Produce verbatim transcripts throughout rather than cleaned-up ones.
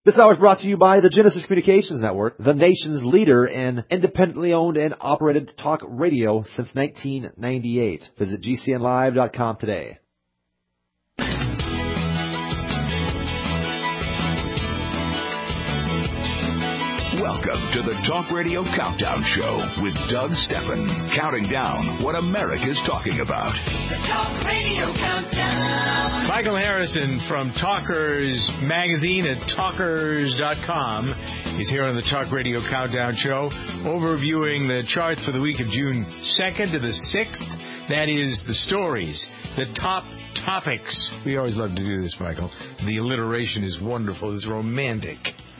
This hour is brought to you by the Genesis Communications Network, the nation's leader in independently owned and operated talk radio since nineteen ninety-eight. Visit G C N live dot com today. Welcome to the Talk Radio Countdown Show with Doug Steffen, counting down what America's talking about. The Talk Radio Countdown. Michael Harrison from Talkers Magazine at talkers dot com is here on the Talk Radio Countdown Show, overviewing the charts for the week of June second to the sixth. That is the stories, the top topics. We always love to do this, Michael. The alliteration is wonderful. It's romantic.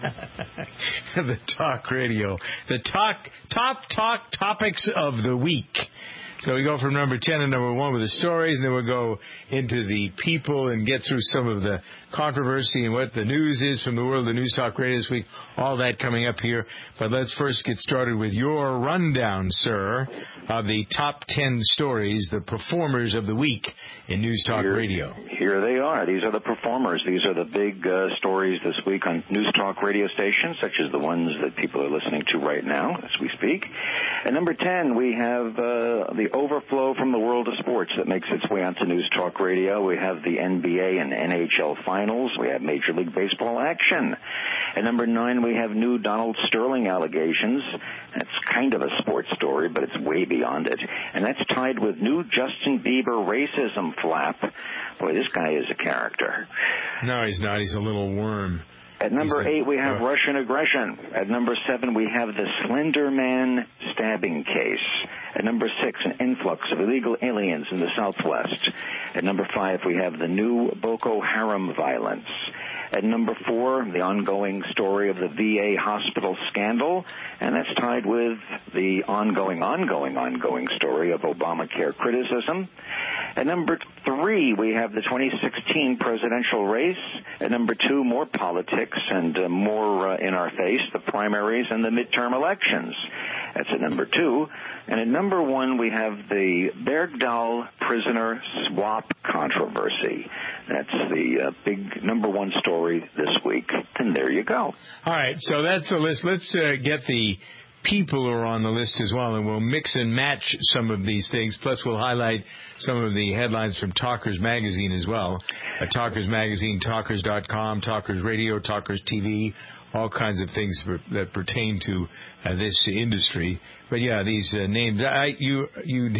The Talk Radio. The talk, top talk topics of the week. So we go from number ten to number one with the stories, and then we'll go into the people and get through some of the controversy and what the news is from the world of News Talk Radio this week. All that coming up here. But let's first get started with your rundown, sir, of the top ten stories, the performers of the week in News Talk here, Radio. Here they are. These are the performers. These are the big uh, stories this week on News Talk radio stations, such as the ones that people are listening to right now as we speak. At number ten, we have uh, the overflow from the world of sports that makes its way onto News Talk Radio. We have the N B A and N H L finals. We have Major League Baseball action. At number nine, we have new Donald Sterling allegations. That's kind of a sports story, but it's way beyond it. And that's tied with new Justin Bieber racism flap. Boy, this guy is a character. No, he's not. He's a little worm. At number a, eight, we have uh, Russian aggression. At number seven, we have the Slender Man stabbing case. At number six, an influx of illegal aliens in the Southwest. At number five, we have the new Boko Haram violence. At number four, the ongoing story of the V A hospital scandal, and that's tied with the ongoing, ongoing, ongoing story of Obamacare criticism. At number three, we have the twenty sixteen presidential race. At number two, more politics and uh, more uh, in our face, the primaries and the midterm elections. That's at number two. And at number one, we have the Bergdahl prisoner swap controversy. That's the uh, big number one story this week. And there you go. All right, so that's the list. Let's uh, get the people who are on the list as well, and we'll mix and match some of these things. Plus, we'll highlight some of the headlines from Talkers Magazine as well. Uh, Talkers Magazine, talkers dot com, Talkers Radio, Talkers T V, all kinds of things for, that pertain to uh, this industry. But yeah, these uh, names, I, you you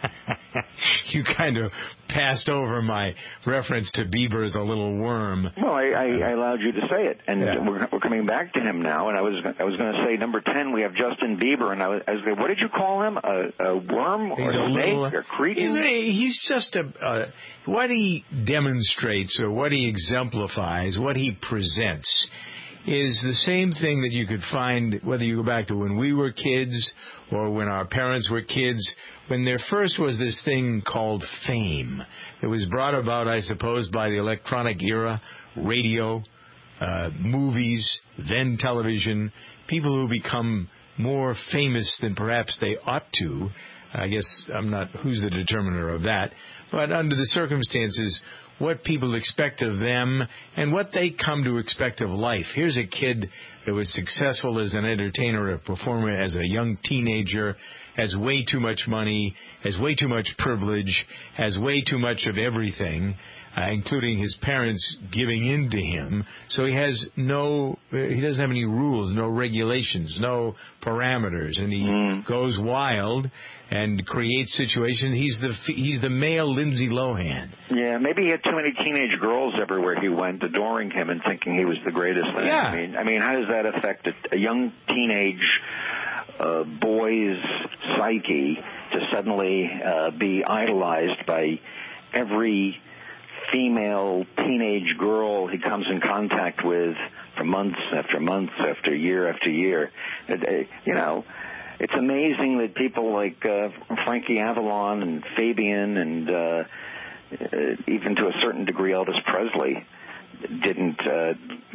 you kind of passed over my reference to Bieber as a little worm. Well, I, I, I allowed you to say it, and yeah. we're, we're coming back to him now. And I was I was going to say number ten, we have Justin Bieber, and I was, I was going, what did you call him? A, a worm or he's a a snake little, or cretin? He's, he's just a uh, what he demonstrates or what he exemplifies, what he presents, is the same thing that you could find whether you go back to when we were kids or when our parents were kids, when there first was this thing called fame that was brought about, I suppose, by the electronic era, radio, uh, movies, then television, people who become more famous than perhaps they ought to. I guess I'm not, who's the determiner of that? But under the circumstances, what people expect of them and what they come to expect of life. Here's a kid that was successful as an entertainer, a performer, as a young teenager, has way too much money, has way too much privilege, has way too much of everything, uh, including his parents giving in to him. So he has no, he doesn't have any rules, no regulations, no parameters, and he mm. goes wild and creates situations. He's the he's the male Lindsay Lohan. Yeah, maybe he had too many teenage girls everywhere he went, adoring him and thinking he was the greatest thing. Yeah. I mean, I mean, how does that affect a, a young teenage uh, boy's psyche to suddenly uh, be idolized by every female teenage girl he comes in contact with for months after months after year after year? You know, it's amazing that people like uh, Frankie Avalon and Fabian and uh, uh, even to a certain degree Elvis Presley didn't uh,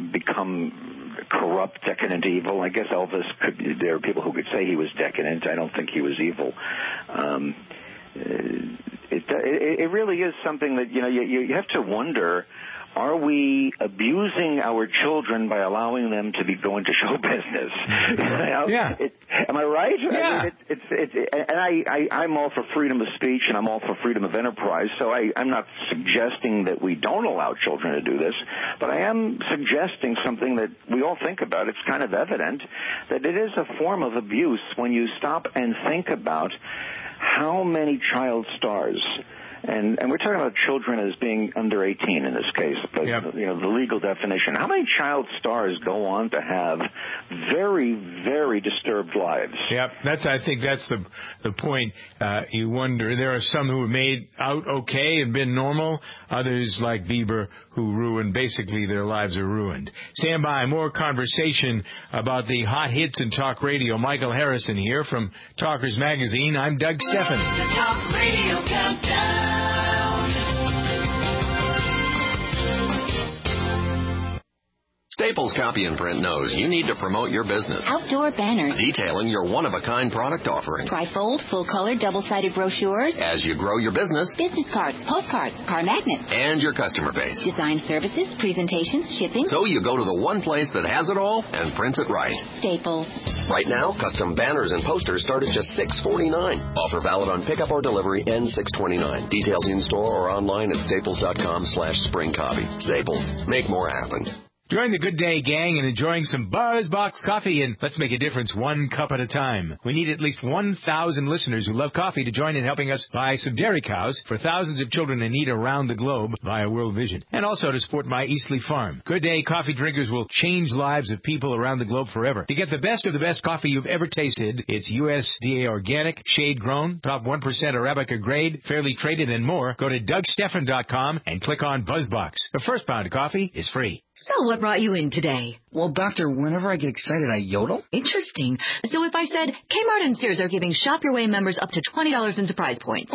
become corrupt, decadent, evil. I guess Elvis could be, there are people who could say he was decadent. I don't think he was evil. Um, it, it, it really is something that, you know, you, you have to wonder are we abusing our children by allowing them to be going to show business? You know, yeah. It, am I right? Yeah. I mean, it, it's, it's, and I, I, I'm all for freedom of speech, and I'm all for freedom of enterprise, so I, I'm not suggesting that we don't allow children to do this, but I am suggesting something that we all think about. It's kind of evident that it is a form of abuse when you stop and think about how many child stars, and, and we're talking about children as being under eighteen in this case, but yep. you know, the legal definition. How many child stars go on to have very, very disturbed lives? Yep, that's. I think that's the the point. Uh, you wonder. There are some who have made out okay and been normal. Others, like Bieber, who ruined. Basically, their lives are ruined. Stand by. More conversation about the hot hits in talk radio. Michael Harrison here from Talkers Magazine. I'm Doug Steffen. The Talk Radio Countdown. Staples Copy and Print knows you need to promote your business. Outdoor banners. Detailing your one-of-a-kind product offering. Trifold, full-color, double-sided brochures. As you grow your business. Business cards, postcards, car magnets. And your customer base. Design services, presentations, shipping. So you go to the one place that has it all and prints it right. Staples. Right now, custom banners and posters start at just six forty-nine. Offer valid on pickup or delivery and six twenty-nine. Details in-store or online at staples.com slash spring copy. Staples. Make more happen. Join the Good Day Gang in enjoying some BuzzBox coffee, and let's make a difference one cup at a time. We need at least one thousand listeners who love coffee to join in helping us buy some dairy cows for thousands of children in need around the globe via World Vision, and also to support my Eastleigh Farm. Good Day coffee drinkers will change lives of people around the globe forever. To get the best of the best coffee you've ever tasted, it's U S D A organic, shade-grown, top one percent Arabica grade, fairly traded, and more. Go to Doug Steffen dot com and click on BuzzBox. The first pound of coffee is free. So what brought you in today? Well, Doctor, whenever I get excited, I yodel. Interesting. So if I said, Kmart and Sears are giving Shop Your Way members up to twenty dollars in surprise points.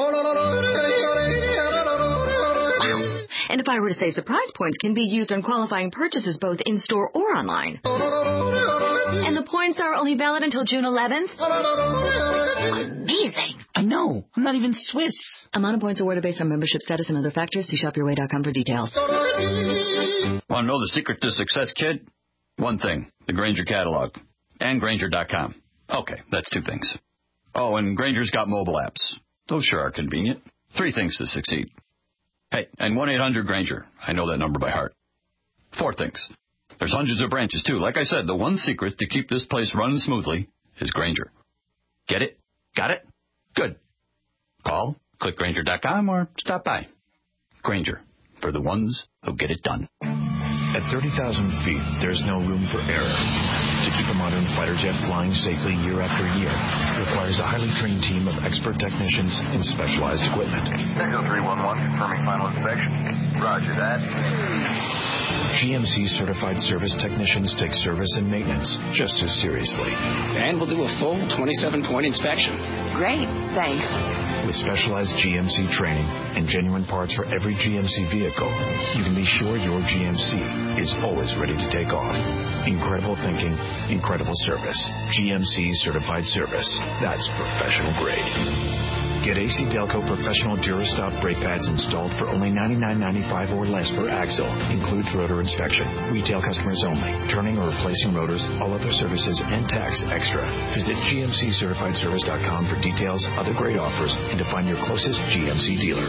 And if I were to say surprise points can be used on qualifying purchases both in-store or online. And the points are only valid until June eleventh? Amazing. I know. I'm not even Swiss. Amount of points awarded based on membership status and other factors. See shop your way dot com for details. Want to know the secret to success, kid? One thing, the Grainger catalog. And Grainger dot com. Okay, that's two things. Oh, and Grainger's got mobile apps. Those sure are convenient. Three things to succeed. Hey, and one eight hundred Grainger. I know that number by heart. Four things. There's hundreds of branches, too. Like I said, the one secret to keep this place running smoothly is Grainger. Get it? Got it? Good. Call, click Grainger dot com, or stop by. Grainger, for the ones who get it done. At thirty thousand feet, there's no room for error. To keep a modern fighter jet flying safely year after year requires a highly trained team of expert technicians and specialized equipment. Echo three one one, confirming final inspection. Roger that. G M C certified service technicians take service and maintenance just as seriously. And we'll do a full twenty-seven point inspection. Great, thanks. With specialized G M C training and genuine parts for every G M C vehicle, you can be sure your G M C is always ready to take off. Incredible thinking, incredible service. G M C certified service. That's professional grade. Get A C Delco professional Durastop brake pads installed for only ninety-nine ninety-five or less per axle. Includes rotor inspection. Retail customers only. Turning or replacing rotors, all other services, and tax extra. Visit G M C certified service dot com for details, other great offers, and to find your closest G M C dealer.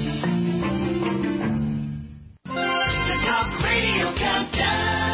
The Talk Radio Countdown.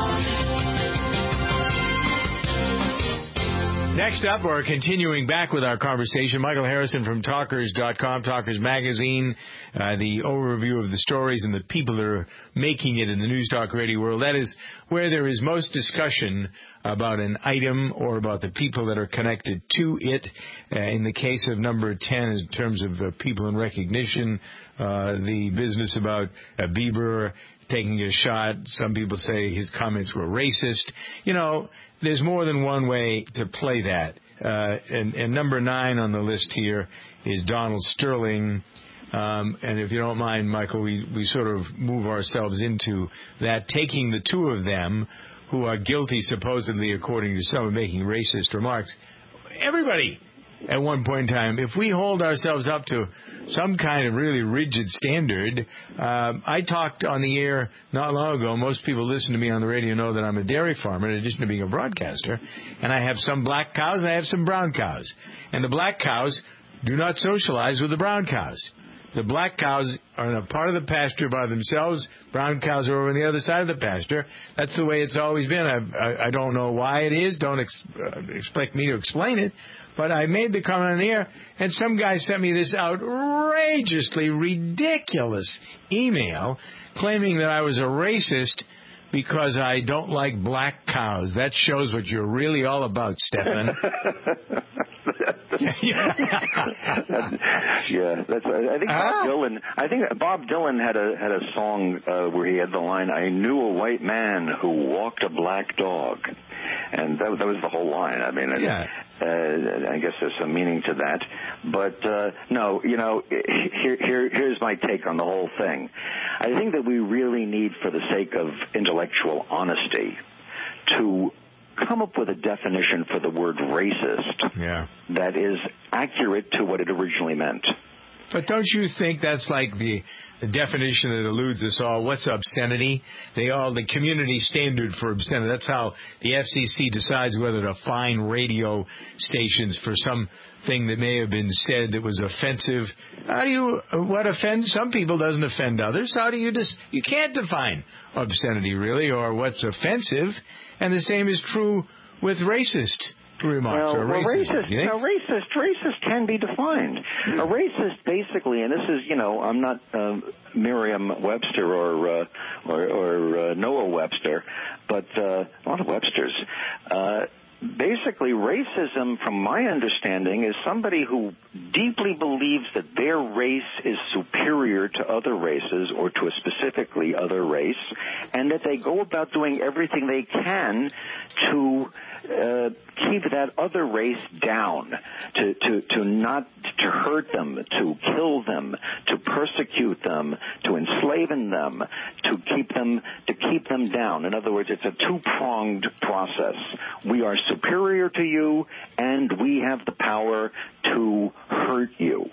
Next up, we're continuing back with our conversation. Michael Harrison from Talkers dot com, Talkers Magazine, uh, the overview of the stories and the people that are making it in the news talk radio world. That is where there is most discussion about an item or about the people that are connected to it. Uh, in the case of number ten, in terms of uh, people in recognition, uh, the business about uh, Bieber taking a shot. Some people say his comments were racist. You know, there's more than one way to play that. Uh, and, and number nine on the list here is Donald Sterling. Um, and if you don't mind, Michael, we, we sort of move ourselves into that, taking the two of them who are guilty, supposedly, according to some, of making racist remarks. Everybody at one point in time, if we hold ourselves up to some kind of really rigid standard, uh, I talked on the air not long ago. Most people listen to me on the radio know that I'm a dairy farmer in addition to being a broadcaster, and I have some black cows and I have some brown cows. And the black cows do not socialize with the brown cows. The black cows are in a part of the pasture by themselves. Brown cows are over on the other side of the pasture. That's the way it's always been. I, I, I don't know why it is. Don't ex- uh, expect me to explain it. But I made the comment on the air, and some guy sent me this outrageously ridiculous email claiming that I was a racist because I don't like black cows. That shows what you're really all about, Stefan. yeah, that's. I think Bob Ah. Dylan. I think Bob Dylan had a had a song uh, where he had the line, "I knew a white man who walked a black dog," and that, that was the whole line. I mean, Yeah. uh, I guess there's some meaning to that. But uh, no, you know, here, here here's my take on the whole thing. I think that we really need, for the sake of intellectual honesty, to come up with a definition for the word racist Yeah. that is accurate to what it originally meant. But don't you think that's like the, the definition that eludes us all? What's obscenity? They all, the community standard for obscenity. That's how the F C C decides whether to fine radio stations for something that may have been said that was offensive. How do you, what offends some people doesn't offend others? How do you just, you can't define obscenity really, or what's offensive. And the same is true with racist remarks. Well, or well, racist, racist, you think? now, racist, racist can be defined. A racist, basically, and this is, you know, I'm not uh, Merriam-Webster or uh, or, or uh, Noah Webster, but uh, a lot of Websters. Uh, basically, racism, from my understanding, is somebody who deeply believes that their race is superior to other races or to a specifically other race, and that they go about doing everything they can to Uh, keep that other race down, to, to, to not to hurt them, to kill them, to persecute them, to enslave them, to keep them to keep them down. In other words, it's a two-pronged process. We are superior to you, and we have the power to hurt you.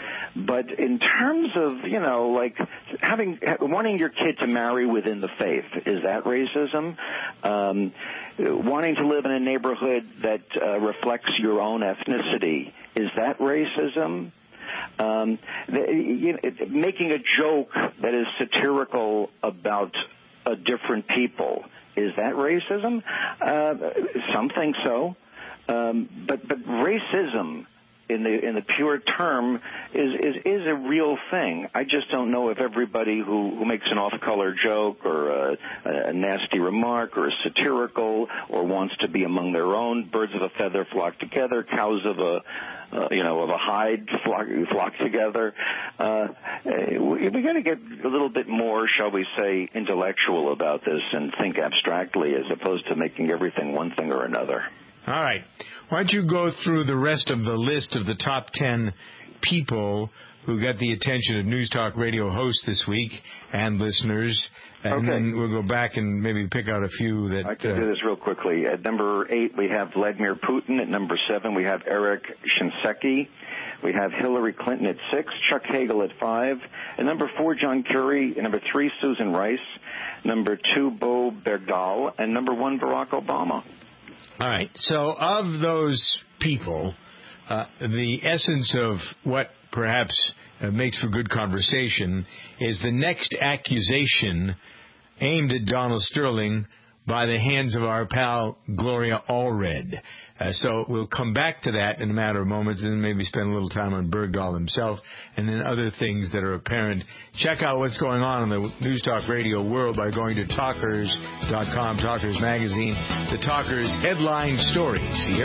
But in terms of, you know, like having wanting your kid to marry within the faith, is that racism? Um, wanting to live in a neighborhood that uh, reflects your own ethnicity, is that racism? Um, the, you know, it, making a joke that is satirical about uh, different people, is that racism? Uh, some think so, um, but but racism, in the in the pure term, is, is is a real thing. I just don't know if everybody who, who makes an off-color joke or a, a nasty remark or is satirical or wants to be among their own, birds of a feather flock together, cows of a uh, you know of a hide flock flock together. Uh, we're going to get a little bit more, shall we say, intellectual about this and think abstractly as opposed to making everything one thing or another. All right. Why don't you go through the rest of the list of the top ten people who got the attention of News Talk Radio hosts this week and listeners, and Okay. then we'll go back and maybe pick out a few that... I can uh, do this real quickly. At number eight, we have Vladimir Putin. At number seven, we have Eric Shinseki. We have Hillary Clinton at six, Chuck Hagel at five. At number four, John Kerry. At number three, Susan Rice. Number two, Bo Bergdahl. And number one, Barack Obama. All right. So of those people, uh, the essence of what perhaps uh, makes for good conversation is the next accusation aimed at Donald Sterling by the hands of our pal Gloria Allred. Uh, so we'll come back to that in a matter of moments and then maybe spend a little time on Bergdahl himself and then other things that are apparent. Check out what's going on in the News Talk Radio world by going to talkers dot com, Talkers Magazine, the Talkers headline stories here.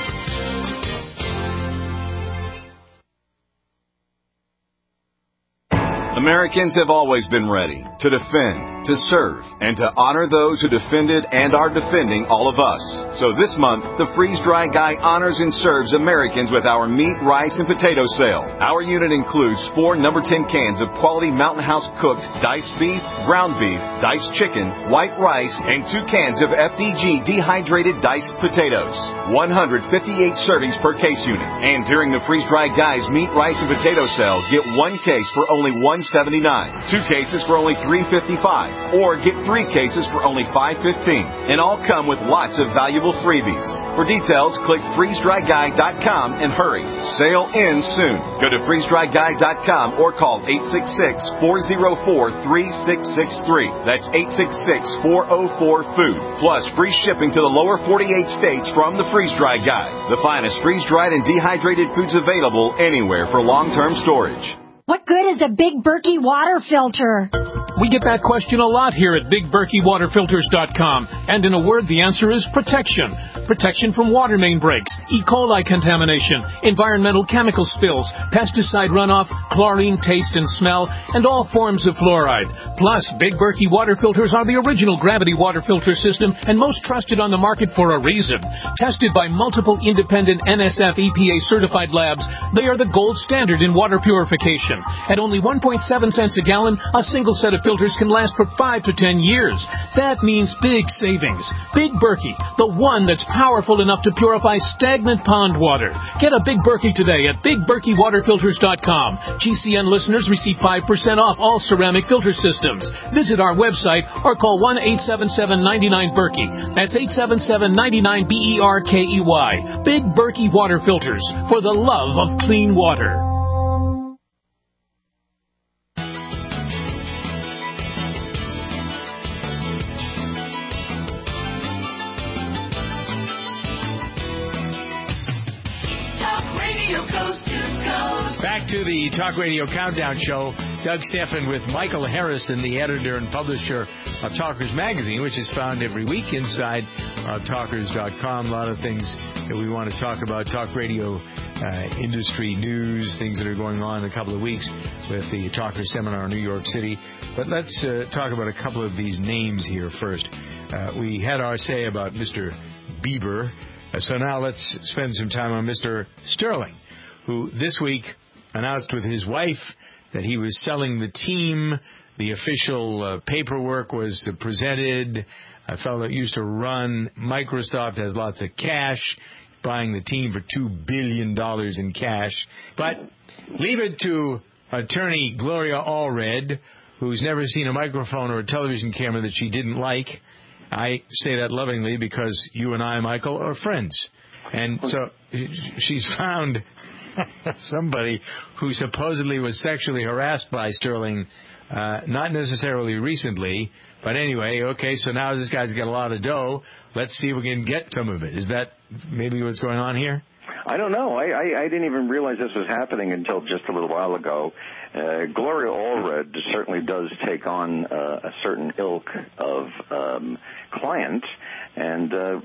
The Americans have always been ready to defend, to serve, and to honor those who defended and are defending all of us. So this month, the Freeze-Dry Guy honors and serves Americans with our meat, rice, and potato sale. Our unit includes four number ten cans of quality Mountain House cooked diced beef, ground beef, diced chicken, white rice, and two cans of F D G dehydrated diced potatoes. one hundred fifty-eight servings per case unit. And during the Freeze-Dry Guy's meat, rice, and potato sale, get one case for only one seventy-nine, two cases for only three fifty-five, or get three cases for only five fifteen. And all come with lots of valuable freebies. For details, click freeze dry guy dot com and hurry. Sale ends soon. Go to freeze dry guy dot com or call eight six six, four oh four, three six six three. That's eight six six, four oh four, food. Plus free shipping to the lower forty-eight states from the Freeze-Dry Guy. The finest freeze-dried and dehydrated foods available anywhere for long-term storage. What good is a Big Berkey water filter? We get that question a lot here at big berkey water filters dot com. And in a word, the answer is protection. Protection from water main breaks, E. coli contamination, environmental chemical spills, pesticide runoff, chlorine taste and smell, and all forms of fluoride. Plus, Big Berkey water filters are the original gravity water filter system and most trusted on the market for a reason. Tested by multiple independent N S F E P A certified labs, they are the gold standard in water purification. At only one point seven cents a gallon, a single set of filters can last for five to ten years. That means big savings. Big Berkey, the one that's powerful enough to purify stagnant pond water. Get a Big Berkey today at big berkey water filters dot com. G C N listeners receive five percent off all ceramic filter systems. Visit our website or call one eight seven seven, nine nine, Berkey. That's eight seven seven, nine nine, B E R K E Y. Big Berkey Water Filters, for the love of clean water. Back to the Talk Radio Countdown Show. Doug Stephan with Michael Harrison, the editor and publisher of Talkers Magazine, which is found every week inside uh, talkers dot com. A lot of things that we want to talk about. Talk radio uh, industry news, things that are going on in a couple of weeks with the Talkers Seminar in New York City. But let's uh, talk about a couple of these names here first. Uh, we had our say about Mister Bieber. Uh, so now let's spend some time on Mister Sterling, who this week announced with his wife that he was selling the team. The official uh, paperwork was presented. A fellow that used to run Microsoft has lots of cash, buying the team for two billion dollars in cash. But leave it to attorney Gloria Allred, who's never seen a microphone or a television camera that she didn't like. I say that lovingly because you and I, Michael, are friends. And so she's found somebody who supposedly was sexually harassed by Sterling, uh, not necessarily recently, but anyway, okay, so now this guy's got a lot of dough. Let's see if we can get some of it. Is that maybe what's going on here? I don't know. I, I, I didn't even realize this was happening until just a little while ago. Uh, Gloria Allred certainly does take on uh, a certain ilk of um, client, and uh,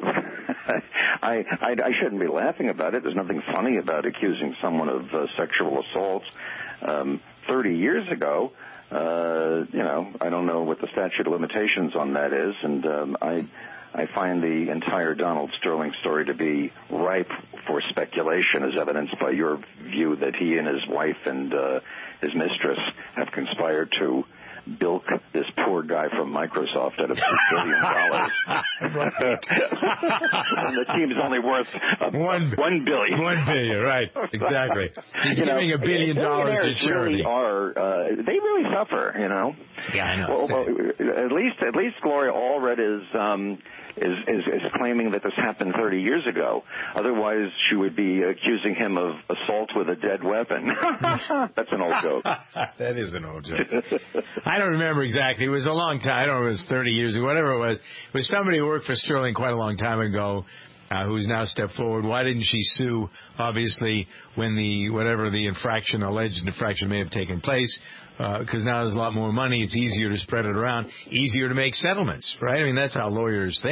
I, I, I shouldn't be laughing about it. There's nothing funny about accusing someone of uh, sexual assault. Um, thirty years ago, uh, you know, I don't know what the statute of limitations on that is, and um, I... I find the entire Donald Sterling story to be ripe for speculation, as evidenced by your view that he and his wife and uh, his mistress have conspired to bilk this poor guy from Microsoft out of two billion dollars. And the team's only worth uh, one, one billion. One billion, right? Exactly. He's you giving know, a billion dollars to charity. Really are uh, they really suffer? You know. Yeah, I know. Well, well, at least, at least Gloria Allred is. Um, Is, is, is claiming that this happened thirty years ago. Otherwise, she would be accusing him of assault with a dead weapon. That's an old joke. That is an old joke. I don't remember exactly. It was a long time. I don't know if it was thirty years ago, whatever it was. It was somebody who worked for Sterling quite a long time ago, uh, who's now stepped forward. Why didn't she sue, obviously, when the whatever the infraction, alleged infraction may have taken place? Because uh, now there's a lot more money. It's easier to spread it around, easier to make settlements, right? I mean, that's how lawyers think.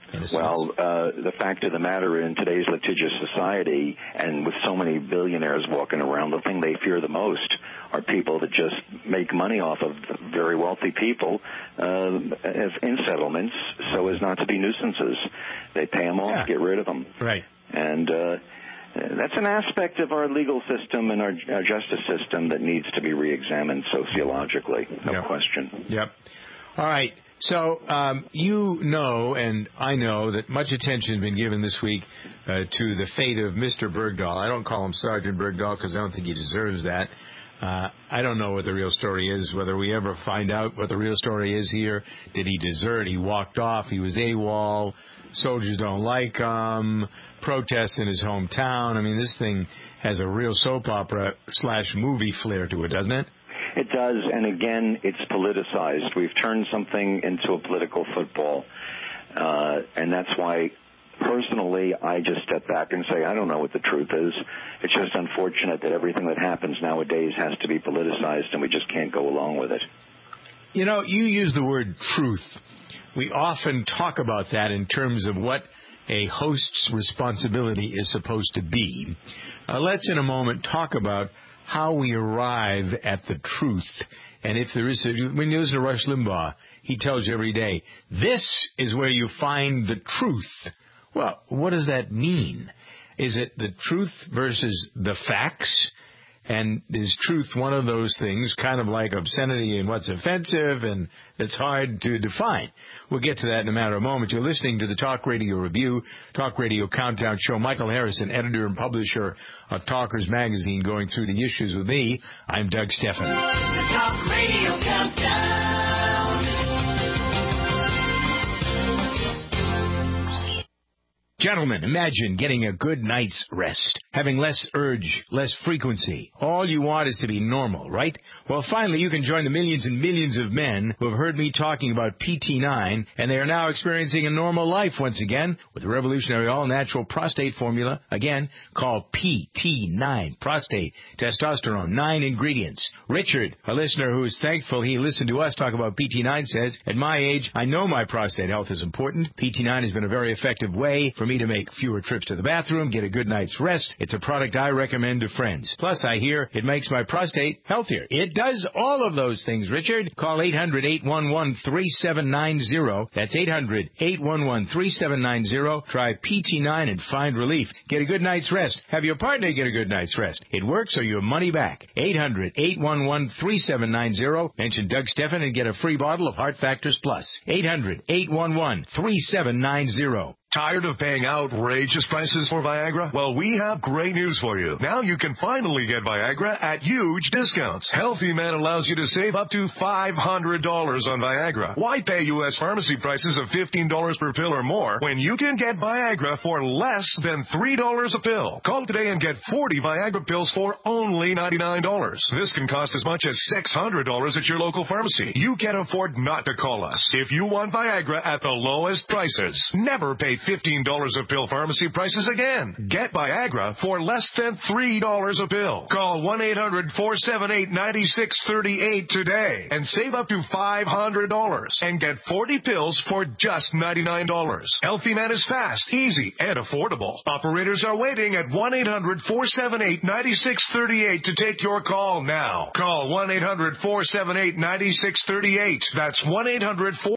Well, uh, the fact of the matter, in today's litigious society, and with so many billionaires walking around, the thing they fear the most are people that just make money off of very wealthy people uh, as in settlements so as not to be nuisances. They pay them off, Yeah. get rid of them. Right. And uh, that's an aspect of our legal system and our, our justice system that needs to be reexamined sociologically, no Yep. question. Yep. All right. So um, you know, and I know, that much attention has been given this week uh, to the fate of Mister Bergdahl. I don't call him Sergeant Bergdahl because I don't think he deserves that. Uh, I don't know what the real story is, whether we ever find out what the real story is here. Did he desert? He walked off. He was AWOL. Soldiers don't like him. Protests in his hometown. I mean, this thing has a real soap opera slash movie flair to it, doesn't it? It does, and again, it's politicized. We've turned something into a political football, uh, and that's why, personally, I just step back and say, I don't know what the truth is. It's just unfortunate that everything that happens nowadays has to be politicized, and we just can't go along with it. You know, you use the word truth. We often talk about that in terms of what a host's responsibility is supposed to be. Uh, let's, in a moment, talk about how we arrive at the truth. And if there is, a, when you listen to Rush Limbaugh, he tells you every day, this is where you find the truth. Well, what does that mean? Is it the truth versus the facts? And is truth one of those things, kind of like obscenity and what's offensive, and it's hard to define? We'll get to that in a matter of moments. You're listening to the Talk Radio Review, Talk Radio Countdown Show. Michael Harrison, editor and publisher of Talkers Magazine, going through the issues with me. I'm Doug Steffen. The Talk Radio Countdown. Gentlemen, imagine getting a good night's rest, having less urge, less frequency. All you want is to be normal, right? Well, finally, you can join the millions and millions of men who have heard me talking about P T nine, and they are now experiencing a normal life once again with the revolutionary all-natural prostate formula. Again, called P T nine, prostate, testosterone, nine ingredients. Richard, a listener who is thankful he listened to us talk about P T nine, says, at my age, I know my prostate health is important. P T nine has been a very effective way for me to make fewer trips to the bathroom, get a good night's rest. It's a product I recommend to friends. Plus, I hear it makes my prostate healthier. It does all of those things, Richard. Call eight hundred, eight one one, three seven nine zero. That's eight hundred, eight one one, three seven nine zero. Try P T nine and find relief. Get a good night's rest. Have your partner get a good night's rest. It works or your money back. eight hundred, eight one one, three seven nine zero. Mention Doug Steffen and get a free bottle of Heart Factors Plus. eight hundred, eight one one, three seven nine zero. Tired of paying outrageous prices for Viagra? Well, we have great news for you. Now you can finally get Viagra at huge discounts. Healthy Man allows you to save up to five hundred dollars on Viagra. Why pay U S pharmacy prices of fifteen dollars per pill or more when you can get Viagra for less than three dollars a pill? Call today and get forty Viagra pills for only ninety-nine dollars. This can cost as much as six hundred dollars at your local pharmacy. You can't afford not to call us. If you want Viagra at the lowest prices, never pay fifteen dollars a pill pharmacy prices again. Get Viagra for less than three dollars a pill. Call one eight hundred, four seven eight, nine six three eight today and save up to five hundred dollars and get forty pills for just ninety-nine dollars. Healthy Man is fast, easy, and affordable. Operators are waiting at one eight hundred, four seven eight, nine six three eight to take your call now. Call one eight hundred, four seven eight, nine six three eight. That's one eight hundred, four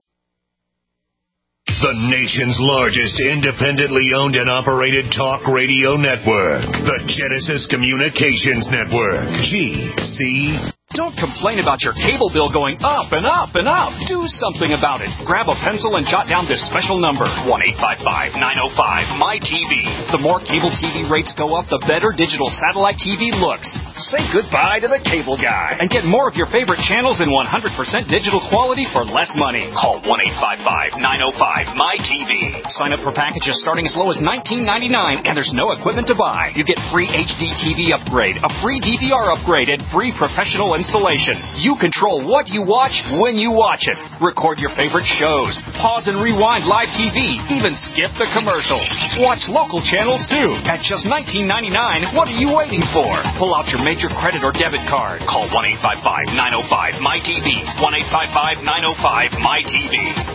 The nation's largest independently owned and operated talk radio network. The Genesis Communications Network. G C. Don't complain about your cable bill going up and up and up. Do something about it. Grab a pencil and jot down this special number, one eight five five, nine oh five, M Y T V. The more cable T V rates go up, the better digital satellite T V looks. Say goodbye to the cable guy and get more of your favorite channels in one hundred percent digital quality for less money. Call one eight five five, nine oh five, M Y T V. Sign up for packages starting as low as nineteen ninety-nine, and there's no equipment to buy. You get free H D T V upgrade, a free D V R upgrade, and free professional installation. You control what you watch when you watch it. Record your favorite shows. Pause and rewind live T V. Even skip the commercials. Watch local channels too. At just nineteen ninety-nine, what are you waiting for? Pull out your major credit or debit card. Call one eight five five, nine oh five, M Y T V. one eight five five, nine oh five, M Y T V. Say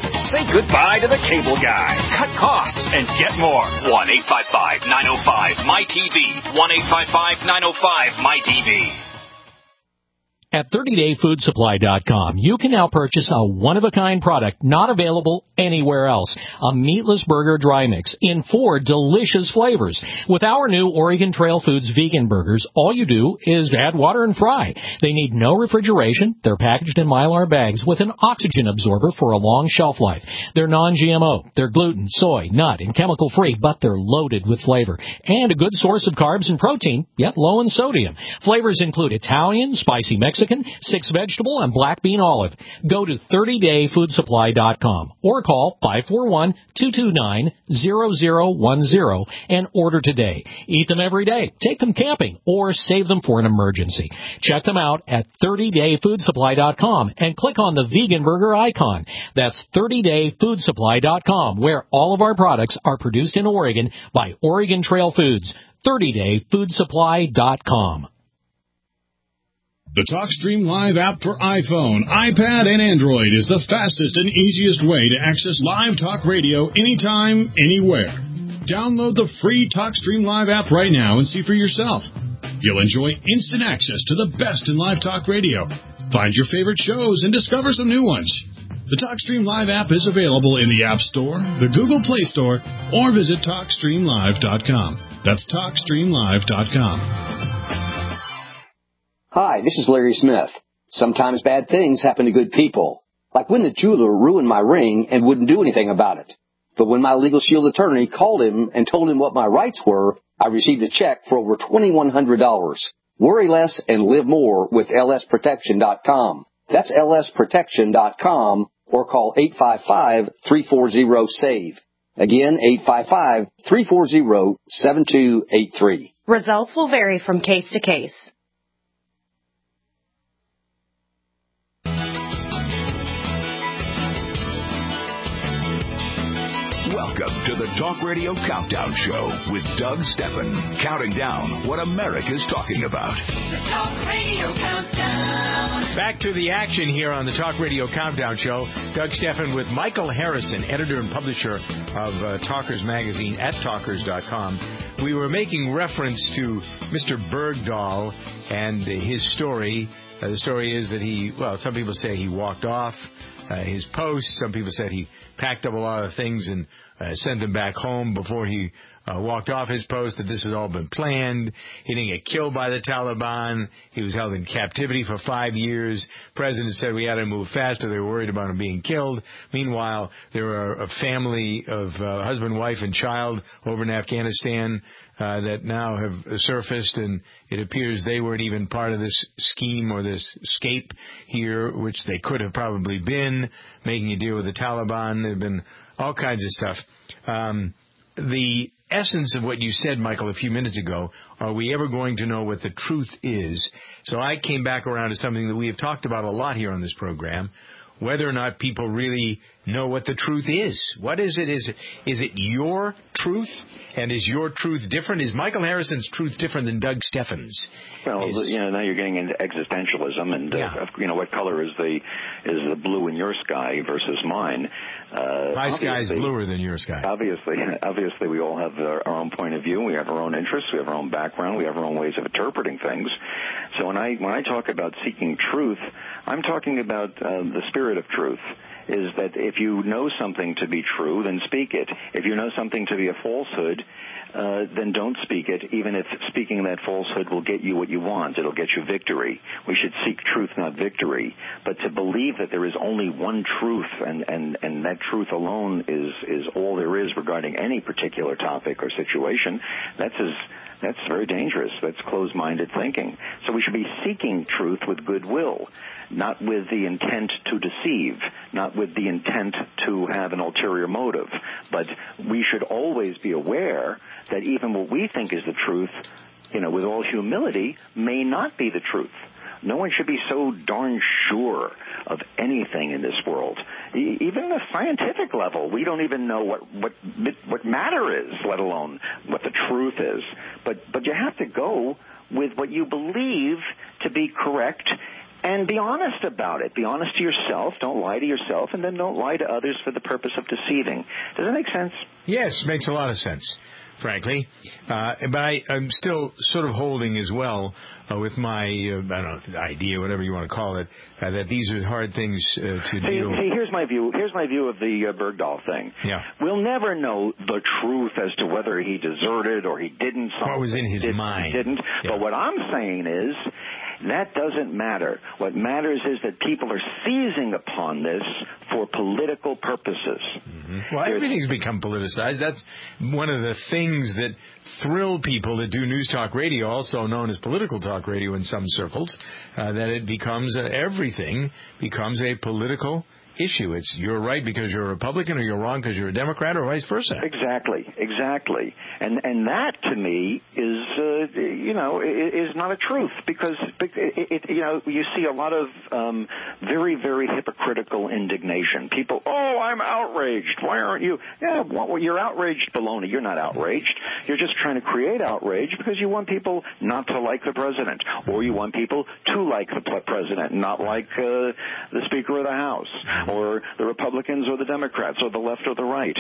goodbye to the cable guy. Cut costs and get more. one eight five five, nine oh five, M Y T V. one eight five five, nine oh five, M Y T V. At thirty day food supply dot com, you can now purchase a one-of-a-kind product not available anywhere else. A meatless burger dry mix in four delicious flavors. With our new Oregon Trail Foods vegan burgers, all you do is add water and fry. They need no refrigeration. They're packaged in Mylar bags with an oxygen absorber for a long shelf life. They're non-G M O. They're gluten, soy, nut, and chemical-free, but they're loaded with flavor. And a good source of carbs and protein, yet low in sodium. Flavors include Italian, spicy Mexican, six vegetable, and black bean olive. Go to thirty day food supply dot com or call five four one, two two nine, zero zero one zero and order today. Eat them every day, take them camping, or save them for an emergency. Check them out at thirty day food supply dot com and click on the vegan burger icon. That's thirty day food supply dot com, where all of our products are produced in Oregon by Oregon Trail Foods. thirty day food supply dot com. The TalkStream Live app for iPhone, iPad, and Android is the fastest and easiest way to access live talk radio anytime, anywhere. Download the free TalkStream Live app right now and see for yourself. You'll enjoy instant access to the best in live talk radio. Find your favorite shows and discover some new ones. The TalkStream Live app is available in the App Store, the Google Play Store, or visit talk stream live dot com. That's talk stream live dot com. Hi, this is Larry Smith. Sometimes bad things happen to good people. Like when the jeweler ruined my ring and wouldn't do anything about it. But when my Legal Shield attorney called him and told him what my rights were, I received a check for over twenty-one hundred dollars. Worry less and live more with L S protection dot com. That's L S protection dot com or call eight five five, three four zero, SAVE. Again, eight five five, three four zero, seven two eight three. Results will vary from case to case. Welcome to the Talk Radio Countdown Show with Doug Steffen, counting down what America's talking about. The Talk Radio Countdown. Back to the action here on the Talk Radio Countdown Show. Doug Steffen with Michael Harrison, editor and publisher of uh, Talkers Magazine at talkers dot com. We were making reference to Mister Bergdahl and his story. Uh, the story is that he, well, some people say he walked off uh, his post. Some people said he packed up a lot of things and uh, sent them back home before he uh, walked off his post, that this has all been planned. He didn't get killed by the Taliban. He was held in captivity for five years. President said we had to move faster. They were worried about him being killed. Meanwhile, there are a family of uh, husband, wife, and child over in Afghanistan uh, that now have surfaced, and it appears they weren't even part of this scheme or this escape here, which they could have probably been, making a deal with the Taliban. There have been all kinds of stuff. Um, the essence of what you said, Michael, a few minutes ago, are we ever going to know what the truth is? So I came back around to something that we have talked about a lot here on this program, whether or not people really know what the truth is. What is it? Is it, is it your truth? And is your truth different? Is Michael Harrison's truth different than Doug Steffen's? Well, is, you know, now you're getting into existentialism, and yeah. uh, you know, what color is the is the blue in your sky versus mine? Uh, My sky is bluer than your sky. Obviously, obviously, we all have our, our own point of view. We have our own interests. We have our own background. We have our own ways of interpreting things. So when I when I talk about seeking truth, I'm talking about uh, the spirit of truth. Is that if you know something to be true, then speak it. If you know something to be a falsehood, uh, then don't speak it, even if speaking that falsehood will get you what you want. It'll get you victory. We should seek truth, not victory. But to believe that there is only one truth and, and, and that truth alone is, is all there is regarding any particular topic or situation, that's as That's very dangerous. That's closed-minded thinking. So we should be seeking truth with goodwill, not with the intent to deceive, not with the intent to have an ulterior motive. But we should always be aware that even what we think is the truth, you know, with all humility, may not be the truth. No one should be so darn sure of anything in this world. E- even at a scientific level, we don't even know what, what what matter is, let alone what the truth is. But but you have to go with what you believe to be correct and be honest about it. Be honest to yourself. Don't lie to yourself, and then don't lie to others for the purpose of deceiving. Does that make sense? Yes, makes a lot of sense, frankly. Uh, but I, I'm still sort of holding as well uh, with my, uh, I don't know, idea, whatever you want to call it, uh, that these are hard things uh, to hey, deal with. Hey, here's my view. Here's my view of the uh, Bergdahl thing. Yeah. We'll never know the truth as to whether he deserted or he didn't. What was in his did, mind. Didn't. Yeah. But what I'm saying is that doesn't matter. What matters is that people are seizing upon this for political purposes. Mm-hmm. Well, everything's become politicized. That's one of the things that thrill people that do news talk radio, also known as political talk radio in some circles, uh, that it becomes, uh, everything becomes a political issue. It's you're right because you're a Republican, or you're wrong because you're a Democrat, or vice versa. Exactly, exactly, and and that to me is uh, you know is not a truth, because it, it, you know you see a lot of um, very very hypocritical indignation. People, oh, I'm outraged. Why aren't you? Yeah, well, you're outraged, baloney. You're not outraged. You're just trying to create outrage because you want people not to like the president, or you want people to like the president, not like uh, the Speaker of the House, or the Republicans or the Democrats, or the left or the right.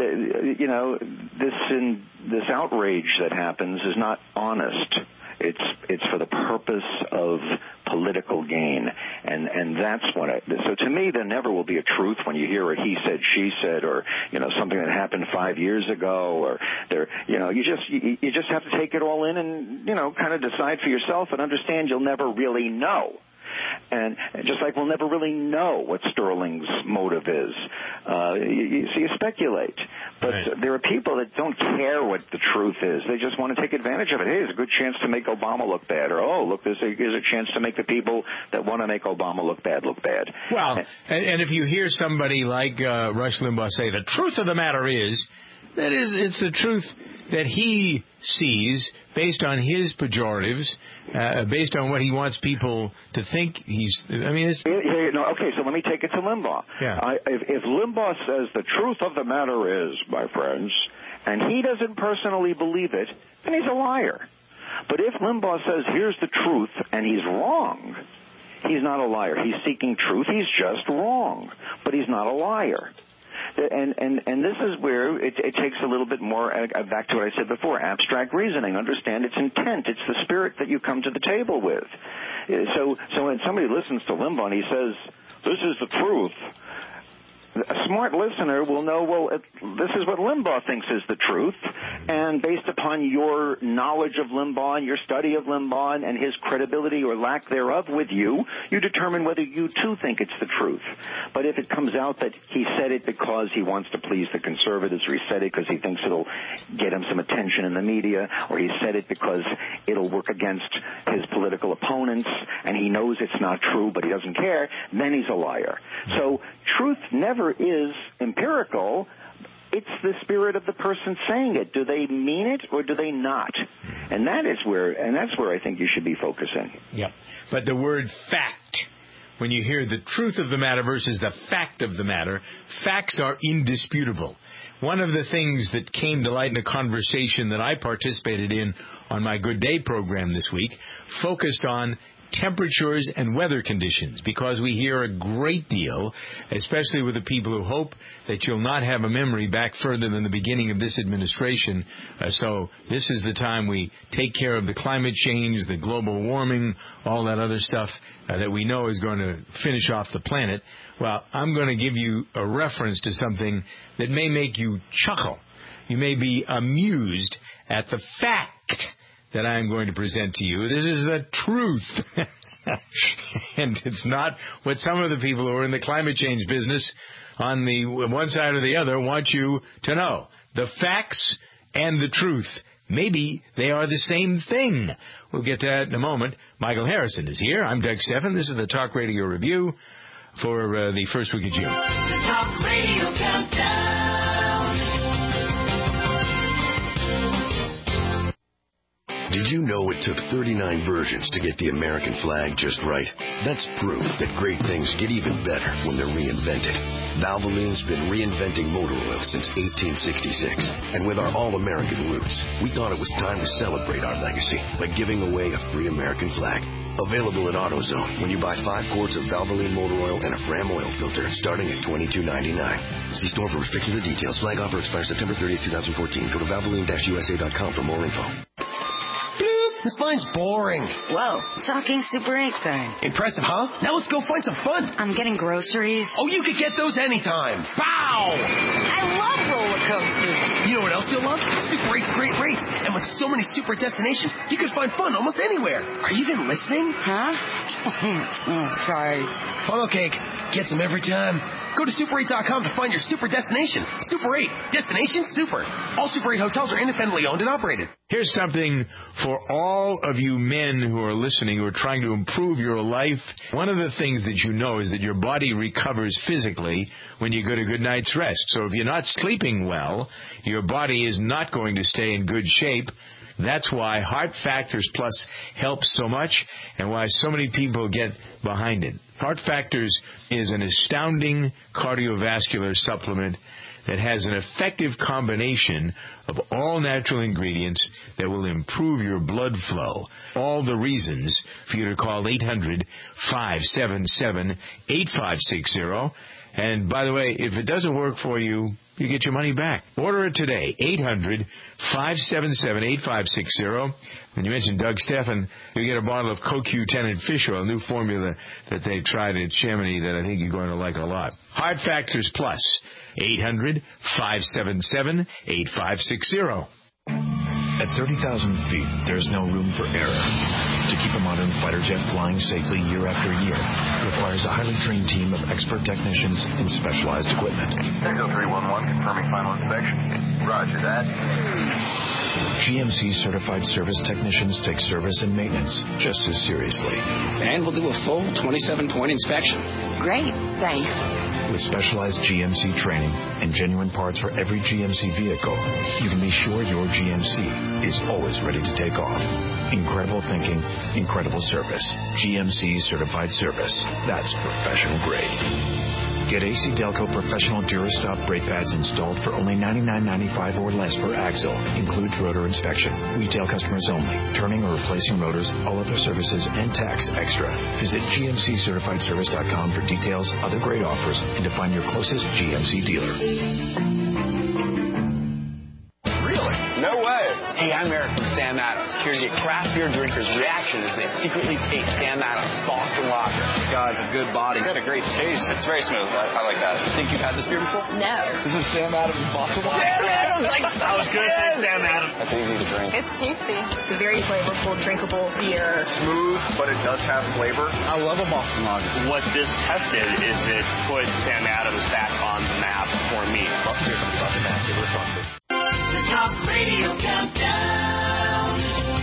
You know, this in, this outrage that happens is not honest. It's it's for the purpose of political gain, and and that's what I. So to me, there never will be a truth when you hear a he said, she said, or you know something that happened five years ago, or there. You know, you just you, you just have to take it all in and you know kind of decide for yourself and understand you'll never really know. And just like we'll never really know what Sterling's motive is. Uh, you, you, so you speculate. But right. there are people that don't care what the truth is. They just want to take advantage of it. Hey, there's a good chance to make Obama look bad. Or, oh, look, there's a, there's a chance to make the people that want to make Obama look bad look bad. Well, and, and if you hear somebody like uh, Rush Limbaugh say, the truth of the matter is, that is, it's the truth that he sees based on his pejoratives, uh, based on what he wants people to think he's. I mean, it's. Yeah, no, okay, so let me take it to Limbaugh. Yeah. I, if, if Limbaugh says the truth of the matter is, my friends, and he doesn't personally believe it, then he's a liar. But if Limbaugh says here's the truth and he's wrong, he's not a liar. He's seeking truth. He's just wrong, but he's not a liar. And, and, and this is where it, it takes a little bit more, uh, back to what I said before, abstract reasoning. Understand its intent. It's the spirit that you come to the table with. So, so when somebody listens to Limbaugh and he says, this is the truth, a smart listener will know, well, it, this is what Limbaugh thinks is the truth, and based upon your knowledge of Limbaugh and your study of Limbaugh and his credibility or lack thereof with you, you determine whether you too think it's the truth. But if it comes out that he said it because he wants to please the conservatives, or he said it because he thinks it'll get him some attention in the media, or he said it because it'll work against his political opponents, and he knows it's not true but he doesn't care, then he's a liar. So truth never is empirical. It's the spirit of the person saying it. Do they mean it or do they not? And that is where, and that's where I think you should be focusing. Yep. But the word fact, when you hear the truth of the matter versus the fact of the matter, facts are indisputable. One of the things that came to light in a conversation that I participated in on my Good Day program this week focused on temperatures and weather conditions, because we hear a great deal, especially with the people who hope that you'll not have a memory back further than the beginning of this administration. Uh, so this is the time we take care of the climate change, the global warming, all that other stuff uh, that we know is going to finish off the planet. Well, I'm going to give you a reference to something that may make you chuckle. You may be amused at the fact that I'm going to present to you. This is the truth. And it's not what some of the people who are in the climate change business on the one side or the other want you to know. The facts and the truth. Maybe they are the same thing. We'll get to that in a moment. Michael Harrison is here. I'm Doug Stephan. This is the Talk Radio Review for uh, the first week of June. The Talk Radio Countdown. Did you know it took thirty-nine versions to get the American flag just right? That's proof that great things get even better when they're reinvented. Valvoline's been reinventing motor oil since eighteen sixty-six. And with our all-American roots, we thought it was time to celebrate our legacy by giving away a free American flag. Available at AutoZone when you buy five quarts of Valvoline motor oil and a Fram oil filter starting at twenty-two ninety-nine. See store for restrictions and details. Flag offer expires September thirtieth, twenty fourteen. Go to Valvoline U S A dot com for more info. This line's boring. Whoa, talking Super eight sign. Impressive, huh? Now let's go find some fun. I'm getting groceries. Oh, you could get those anytime. Bow! I love roller coasters. You know what else you'll love? Super eight's great rates. And with so many super destinations, you can find fun almost anywhere. Are you even listening? Huh? oh, sorry. Funnel cake. Gets them every time. Go to super eight dot com to find your super destination. Super eight. Destination super. All Super eight hotels are independently owned and operated. Here's something for all of you men who are listening, who are trying to improve your life. One of the things that you know is that your body recovers physically when you get a good night's rest. So if you're not sleeping well, your body is not going to stay in good shape. That's why Heart Factors Plus helps so much and why so many people get behind it. Heart Factors is an astounding cardiovascular supplement that has an effective combination of all natural ingredients that will improve your blood flow. All the reasons for you to call eight hundred, five seven seven, eight five six zero. And by the way, if it doesn't work for you, you get your money back. Order it today, eight hundred, five seven seven, eight five six zero. When you mention Doug Steffen, you get a bottle of C O Q ten and fish oil, a new formula that they tried at Chamonix that I think you're going to like a lot. Heart Factors Plus, eight hundred, five seven seven, eight five six zero. At thirty thousand feet, there's no room for error. To keep a modern fighter jet flying safely year after year requires a highly trained team of expert technicians and specialized equipment. Echo three one one confirming final inspection. Roger that. G M C certified service technicians take service and maintenance just as seriously. And we'll do a full twenty-seven point inspection. Great, thanks. With specialized G M C training and genuine parts for every G M C vehicle, you can be sure your G M C is always ready to take off. Incredible thinking, incredible service. G M C certified service. That's professional grade. Get A C Delco Professional Durastop brake pads installed for only ninety-nine ninety-five or less per axle. Includes rotor inspection. Retail customers only. Turning or replacing rotors, all other services, and tax extra. Visit G M C certified service dot com for details, other great offers, and to find your closest G M C dealer. No way. Hey, I'm Eric from Sam Adams, here to get craft beer drinkers' reaction as they secretly taste Sam Adams Boston Lager. It's got a good body. It's got a great taste. It's very smooth. I, I like that. You think you've had this beer before? No. This is Sam Adams Boston Lager. Sam Adams! Like, I was going to say Sam Adams. That's easy to drink. It's tasty. It's a very flavorful, drinkable beer. Smooth, but it does have flavor. I love a Boston Lager. What this tested is it put Sam Adams back on the map for me. Lots of beer comes off the map. Give it a sponsor. The Talk Radio Countdown.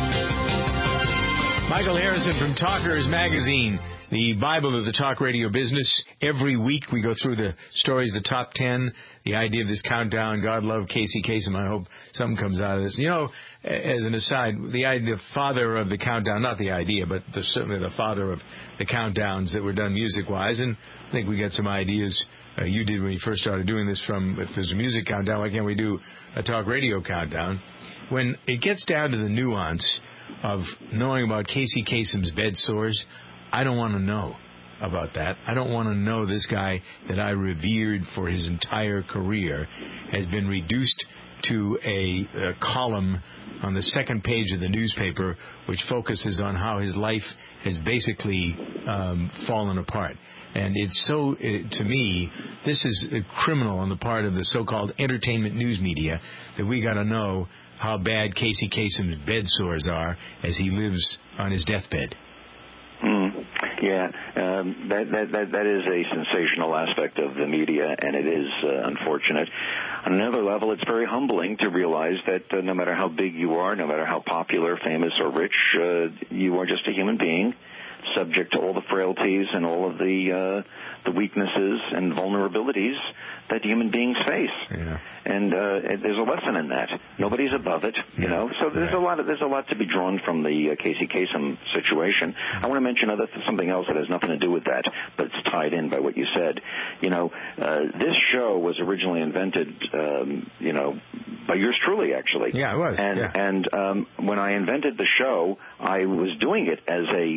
Michael Harrison from Talkers Magazine, the Bible of the talk radio business. Every week we go through the stories, the top ten, the idea of this countdown. God love Casey Kasem. I hope something comes out of this. You know, as an aside, the idea, the father of the countdown, not the idea, but the, certainly the father of the countdowns that were done music-wise. And I think we got some ideas. Uh, you did when you first started doing this from, if there's a music countdown, why can't we do a talk radio countdown? When it gets down to the nuance of knowing about Casey Kasem's bed sores, I don't want to know about that. I don't want to know this guy that I revered for his entire career has been reduced to a, a column on the second page of the newspaper which focuses on how his life has basically um, fallen apart. And it's so, it, to me, this is a criminal on the part of the so-called entertainment news media that we got to know how bad Casey Kasem's bed sores are as he lives on his deathbed. Mm, yeah, um, that, that that that is a sensational aspect of the media, and it is uh, unfortunate. On another level, it's very humbling to realize that uh, no matter how big you are, no matter how popular, famous, or rich, uh, you are just a human being, subject to all the frailties and all of the uh, the weaknesses and vulnerabilities that human beings face. Yeah. And uh, there's a lesson in that. Nobody's above it, you yeah. know. So there's yeah. a lot of there's a lot to be drawn from the uh, Casey Kasem situation. I want to mention other something else that has nothing to do with that, but it's tied in by what you said. You know, uh, this show was originally invented, um, you know, by yours truly, actually. Yeah, it was. And yeah. and um, when I invented the show, I was doing it as a uh,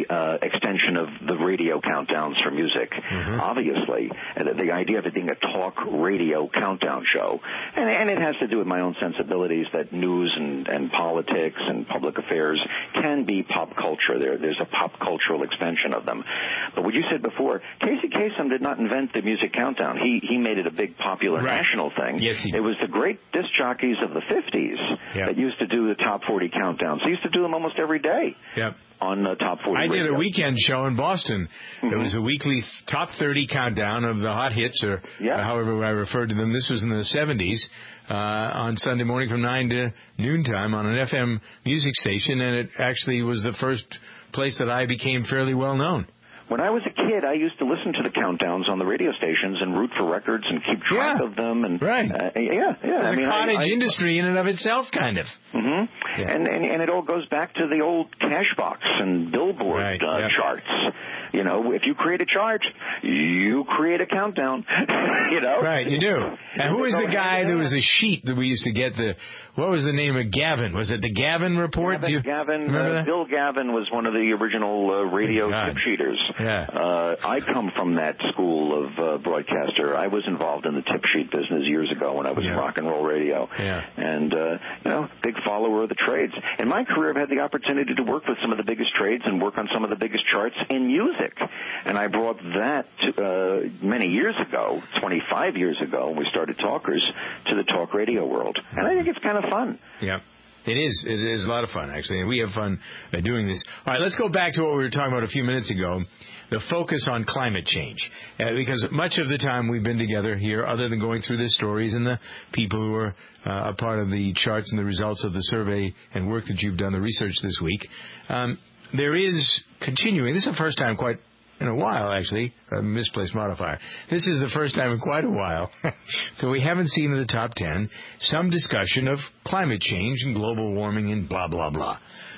extension of the radio countdowns for music, mm-hmm. obviously. And the, the idea of it being a talk radio countdown show. And, and it has to do with my own sensibilities that news and, and politics and public affairs can be pop culture. There, there's a pop cultural extension of them. But what you said before, Casey Kasem did not invent the music countdown. He he made it a big popular right. national thing. Yes, he did. It was the great disc jockeys of the fifties yep. that used to do the top forty countdowns. They used to do them almost every day. Yep. On uh, top forty. I radio. did a weekend show in Boston. Mm-hmm. It was a weekly top thirty countdown of the hot hits, or yeah. uh, however I referred to them. This was in the seventies uh, on Sunday morning from nine to noontime on an F M music station, and it actually was the first place that I became fairly well known. When I was a kid, I used to listen to the countdowns on the radio stations and root for records and keep track yeah. of them. And right, uh, yeah, yeah. It's I a mean, cottage I, I, industry in and of itself, kind of. Mm-hmm. Yeah. And, and and it all goes back to the old Cashbox and Billboard right. uh, yep. charts. You know, if you create a chart, you create a countdown. You know, right? You do. And who was the guy? There was a sheet that we used to get. The what was the name of Gavin? Was it the Gavin Report? Gavin. You, Gavin uh, Bill Gavin was one of the original uh, radio tip sheeters. Yeah. Uh, I come from that school of uh, broadcaster. I was involved in the tip sheet business years ago when I was yeah. in rock and roll radio. Yeah. And uh, you know, big follower of the trades. In my career, I've had the opportunity to work with some of the biggest trades and work on some of the biggest charts in music. And I brought that to, uh, many years ago, twenty-five years ago, when we started Talkers, to the talk radio world. And I think it's kind of fun. Yeah. It is. It is a lot of fun, actually. And we have fun uh, doing this. All right, let's go back to what we were talking about a few minutes ago, the focus on climate change. Uh, because much of the time we've been together here, other than going through the stories and the people who are uh, a part of the charts and the results of the survey and work that you've done, the research this week, um, there is continuing. This is the first time quite in a while, actually, a misplaced modifier. This is the first time in quite a while that we haven't seen in the top ten some discussion of climate change and global warming and blah, blah, blah.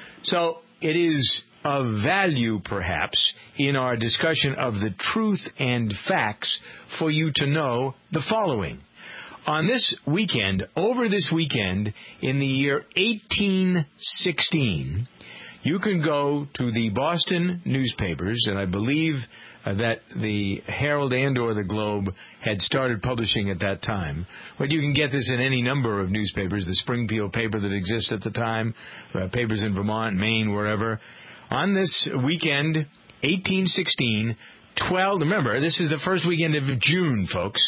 So it is of value, perhaps, in our discussion of the truth and facts for you to know the following. On this weekend, over this weekend, in the year eighteen sixteen, you can go to the Boston newspapers, and I believe uh, that the Herald and or the Globe had started publishing at that time. But you can get this in any number of newspapers, the Springfield paper that exists at the time, uh, papers in Vermont, Maine, wherever. On this weekend, eighteen sixteen, twelve, remember, this is the first weekend of June, folks,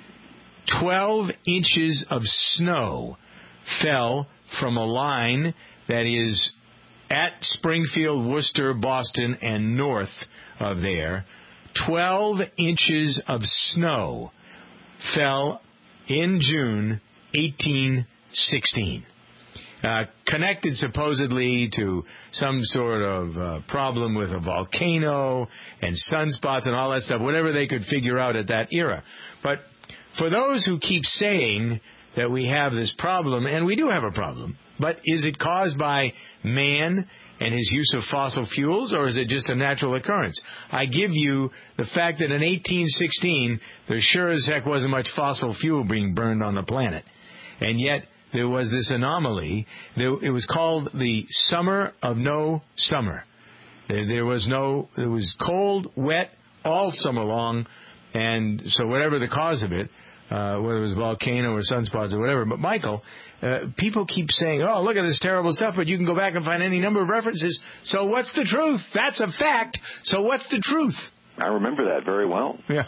twelve inches of snow fell from a line that is at Springfield, Worcester, Boston, and north of there. twelve inches of snow fell in June eighteen sixteen. Uh, connected supposedly to some sort of uh, problem with a volcano and sunspots and all that stuff, whatever they could figure out at that era. But for those who keep saying that we have this problem, and we do have a problem, but is it caused by man and his use of fossil fuels, or is it just a natural occurrence? I give you the fact that in eighteen sixteen, there sure as heck wasn't much fossil fuel being burned on the planet. And yet, there was this anomaly. It was called the Summer of No Summer. There was no, it was cold, wet, all summer long, and so whatever the cause of it, uh, whether it was volcano or sunspots or whatever. But Michael, uh, people keep saying, oh, look at this terrible stuff, but you can go back and find any number of references. So what's the truth? That's a fact. So what's the truth? I remember that very well. Yeah.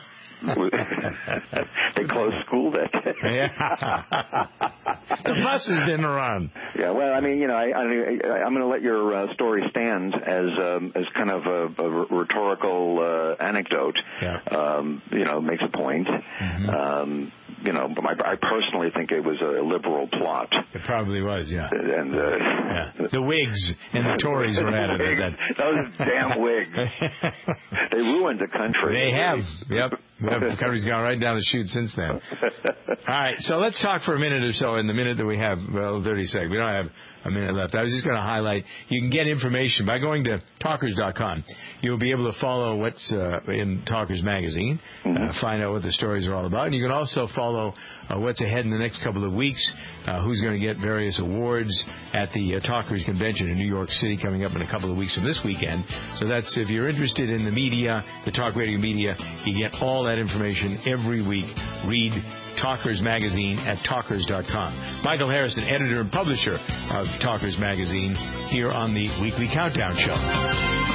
They closed school that day. Yeah. The buses didn't run. Yeah, well, I mean, you know, I, I, I'm going to let your uh, story stand as um, as kind of a, a rhetorical uh, anecdote. Yeah. Um, you know, makes a point. Mm-hmm. Um, you know, but I, I personally think it was a liberal plot. It probably was, yeah. And uh, yeah. The Whigs and the Tories were at it. At that. Those damn Whigs. They ruined the country. They have. Yep. The country's gone right down the chute since then. All right, so let's talk for a minute or so in the minute that we have, well, thirty seconds. We don't have a minute left. I was just going to highlight, you can get information by going to talkers dot com. You'll be able to follow what's uh, in Talkers Magazine, uh, find out what the stories are all about. And you can also follow uh, what's ahead in the next couple of weeks, uh, who's going to get various awards at the uh, Talkers Convention in New York City coming up in a couple of weeks from this weekend. So that's, if you're interested in the media, the talk radio media, you get all that information every week. Read Talkers Magazine at talkers dot com. Michael Harrison, editor and publisher of Talkers Magazine, here on the Weekly Countdown Show.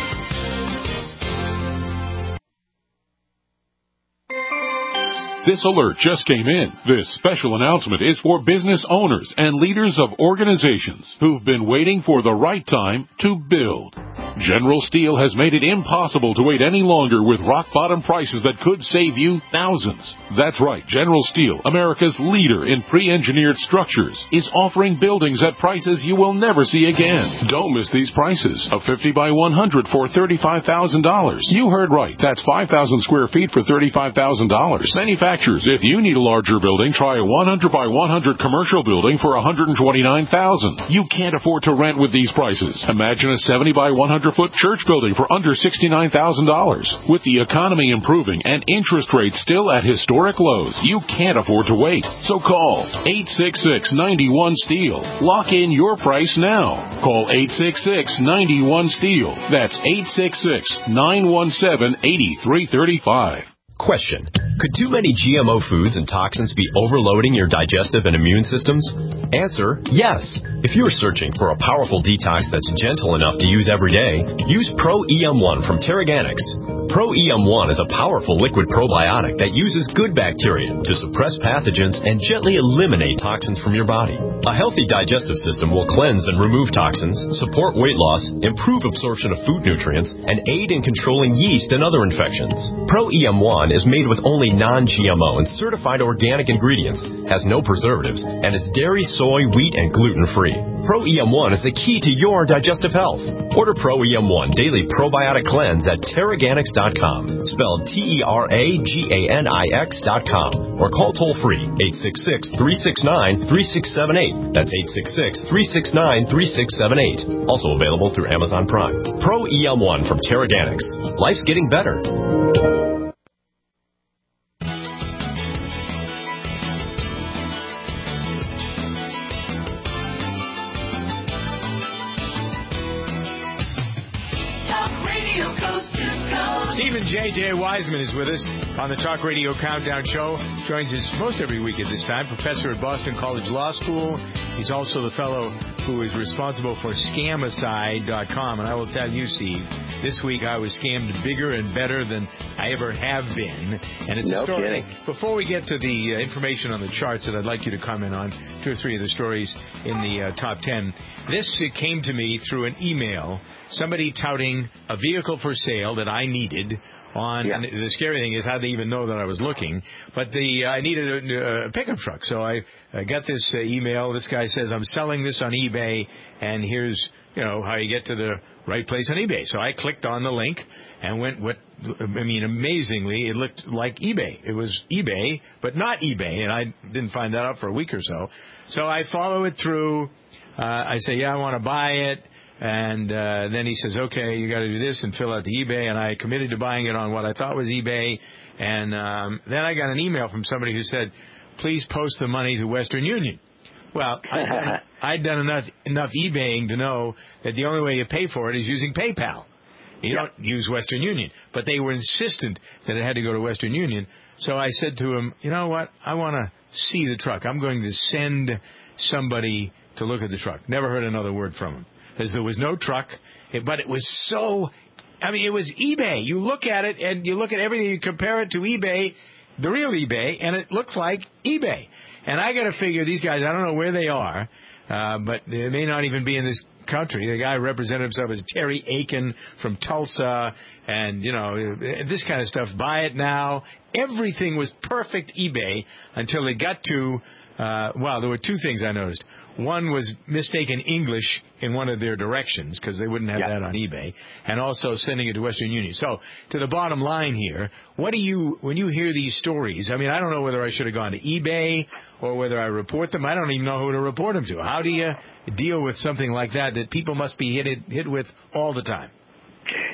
This alert just came in. This special announcement is for business owners and leaders of organizations who've been waiting for the right time to build. General Steel has made it impossible to wait any longer with rock-bottom prices that could save you thousands. That's right. General Steel, America's leader in pre-engineered structures, is offering buildings at prices you will never see again. Don't miss these prices. A fifty by one hundred for thirty-five thousand dollars. You heard right. That's five thousand square feet for thirty-five thousand dollars. Manufacturers, if you need a larger building, try a one hundred by one hundred commercial building for one hundred twenty-nine thousand dollars. You can't afford to rent with these prices. Imagine a seventy by one hundred foot church building for under sixty-nine thousand dollars. With the economy improving and interest rates still at historic lows, you can't afford to wait. So call eight six six, nine one, STEEL. Lock in your price now. Call eight six six, nine one, STEEL. That's eight six six, nine one seven, eight three three five. Question. Could too many G M O foods and toxins be overloading your digestive and immune systems? Answer, yes. If you're searching for a powerful detox that's gentle enough to use every day, use Pro E M one from Terraganics. Pro E M one is a powerful liquid probiotic that uses good bacteria to suppress pathogens and gently eliminate toxins from your body. A healthy digestive system will cleanse and remove toxins, support weight loss, improve absorption of food nutrients, and aid in controlling yeast and other infections. Pro E M one is made with only non-G M O and certified organic ingredients, has no preservatives, and is dairy, soy, wheat, and gluten-free. Pro E M one is the key to your digestive health. Order Pro E M one Daily Probiotic Cleanse at Terraganics dot com, spelled T E R A G A N I X dot com, or call toll-free eight six six, three six nine, three six seven eight. That's eight six six, three six nine, three six seven eight. Also available through Amazon Prime. Pro E M one from Terraganics. Life's getting better. Stephen J J. Wiseman is with us on the Talk Radio Countdown Show. Joins us most every week at this time. Professor at Boston College Law School. He's also the fellow who is responsible for Scamicide dot com. And I will tell you, Steve, this week I was scammed bigger and better than I ever have been. And it's no a story. Kidding. Before we get to the uh, information on the charts that I'd like you to comment on, two or three of the stories in the uh, top ten. This uh, came to me through an email. Somebody touting a vehicle for sale that I needed on, yeah. And the scary thing is how they even know that I was looking, but the I needed a, a pickup truck. So I, I got this uh, email. This guy says, I'm selling this on eBay, and here's, you know, how you get to the right place on eBay. So I clicked on the link and went, what, I mean, amazingly, it looked like eBay. It was eBay, but not eBay, and I didn't find that out for a week or so. So I follow it through. Uh, I say, yeah, I want to buy it. And uh, then he says, okay, you got to do this and fill out the eBay. And I committed to buying it on what I thought was eBay. And um, then I got an email from somebody who said, please post the money to Western Union. Well, I, I'd done enough enough eBaying to know that the only way you pay for it is using PayPal. You yeah. don't use Western Union. But they were insistent that it had to go to Western Union. So I said to him, you know what? I want to see the truck. I'm going to send somebody to look at the truck. Never heard another word from him. Because there was no truck, but it was so, I mean, it was eBay. You look at it, and you look at everything, you compare it to eBay, the real eBay, and it looks like eBay. And I got to figure these guys, I don't know where they are, uh, but they may not even be in this country. The guy represented himself as Terry Aiken from Tulsa, and, you know, this kind of stuff. Buy it now. Everything was perfect eBay until it got to, uh, well, there were two things I noticed. One was mistaken English in one of their directions, because they wouldn't have yeah. that on eBay, and also sending it to Western Union. So, to the bottom line here, what do you, when you hear these stories, I mean, I don't know whether I should have gone to eBay or whether I report them. I don't even know who to report them to. How do you deal with something like that that people must be hit, hit with all the time?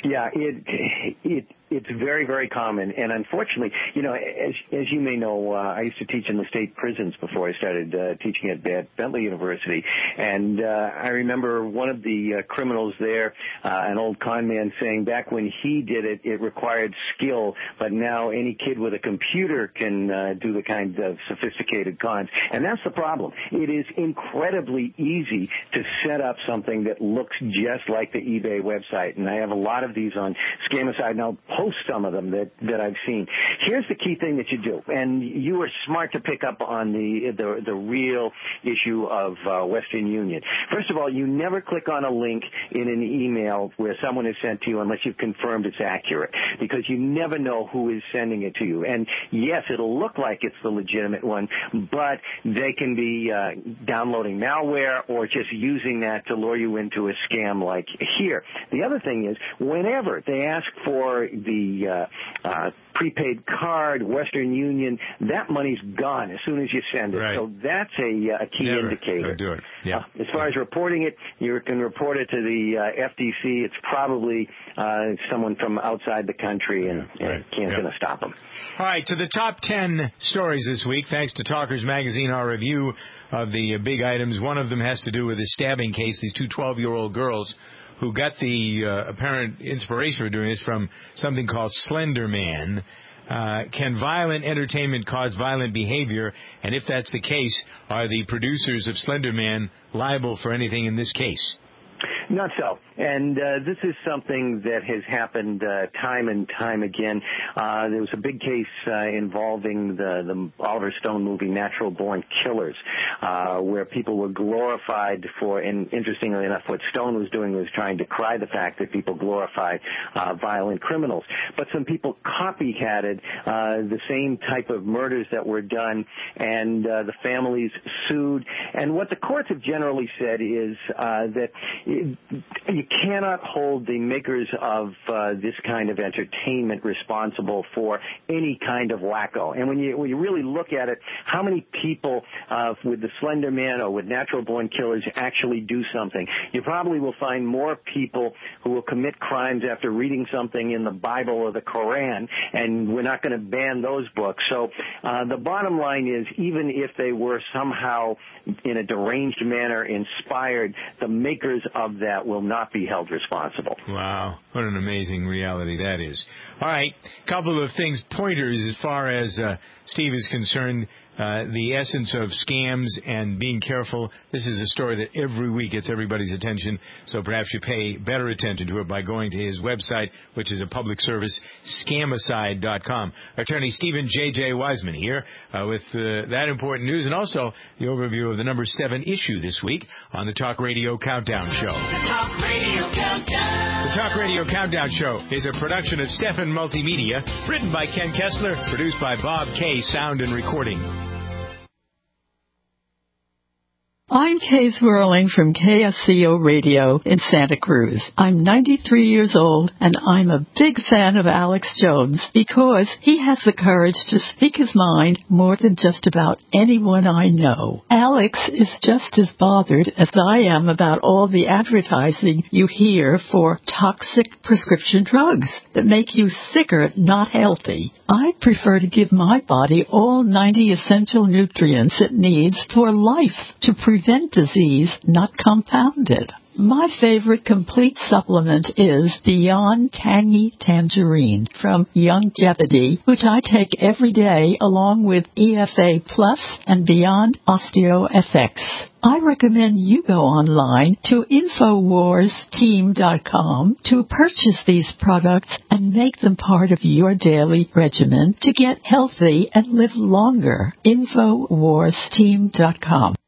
Yeah, it it it's very, very common, and unfortunately, you know, as as you may know, uh, I used to teach in the state prisons before I started uh, teaching at, at Bentley University, and uh, I remember one of the uh, criminals there, uh, an old con man, saying back when he did it, it required skill, but now any kid with a computer can uh, do the kind of sophisticated cons, and that's the problem. It is incredibly easy to set up something that looks just like the eBay website, and I have a lot of these on Scamicide, and I'll post some of them that, that I've seen. Here's the key thing that you do, and you were smart to pick up on the the, the real issue of uh, Western Union. First of all, you never click on a link in an email where someone is sent to you unless you've confirmed it's accurate, because you never know who is sending it to you. And yes, it'll look like it's the legitimate one, but they can be uh, downloading malware or just using that to lure you into a scam like here. The other thing is, whenever they ask for the uh, uh, prepaid card, Western Union, that money's gone as soon as you send it. Right. So that's a, a key Never. indicator. Go do it. Yeah. Uh, as far as reporting it, you can report it to the uh, F D C. It's probably uh, someone from outside the country, and, yeah, right. and can't yeah. going to stop them. All right, to the top ten stories this week, thanks to Talkers Magazine, our review of the uh, big items. One of them has to do with a stabbing case, these two twelve-year-old girls who got the uh, apparent inspiration for doing this from something called Slender Man. Uh, can violent entertainment cause violent behavior? And if that's the case, are the producers of Slender Man liable for anything in this case? Not so. And uh, this is something that has happened uh, time and time again. Uh, there was a big case uh, involving the, the Oliver Stone movie Natural Born Killers, uh, where people were glorified for, and interestingly enough, what Stone was doing was trying to cry the fact that people glorify uh, violent criminals. But some people copycatted uh, the same type of murders that were done, and uh, the families sued. And what the courts have generally said is uh, that it, you cannot hold the makers of uh, this kind of entertainment responsible for any kind of wacko. And when you when you really look at it, how many people uh, with the Slender Man or with Natural Born Killers actually do something? You probably will find more people who will commit crimes after reading something in the Bible or the Koran, and we're not going to ban those books. So uh, the bottom line is, even if they were somehow in a deranged manner inspired, the makers of that will not be held responsible. Wow, what an amazing reality that is. All right, couple of things, pointers as far as uh, Steve is concerned. Uh, the essence of scams and being careful. This is a story that every week gets everybody's attention, so perhaps you pay better attention to it by going to his website, which is a public service, scamicide dot com. Attorney Stephen J J. Wiseman here uh, with uh, that important news, and also the overview of the number seven issue this week on the Talk Radio Countdown Show. The Talk Radio Countdown. The Talk Radio Countdown Show is a production of Stefan Multimedia, written by Ken Kessler, produced by Bob K. Sound and Recording. I'm Kay Swirling from K S C O Radio in Santa Cruz. I'm ninety-three years old, and I'm a big fan of Alex Jones because he has the courage to speak his mind more than just about anyone I know. Alex is just as bothered as I am about all the advertising you hear for toxic prescription drugs that make you sicker, not healthy. I prefer to give my body all ninety essential nutrients it needs for life to prevent prevent disease, not compound it. My favorite complete supplement is Beyond Tangy Tangerine from Youngevity, which I take every day along with E F A Plus and Beyond OsteoFX. I recommend you go online to Infowars Team dot com to purchase these products and make them part of your daily regimen to get healthy and live longer. Infowars Team dot com.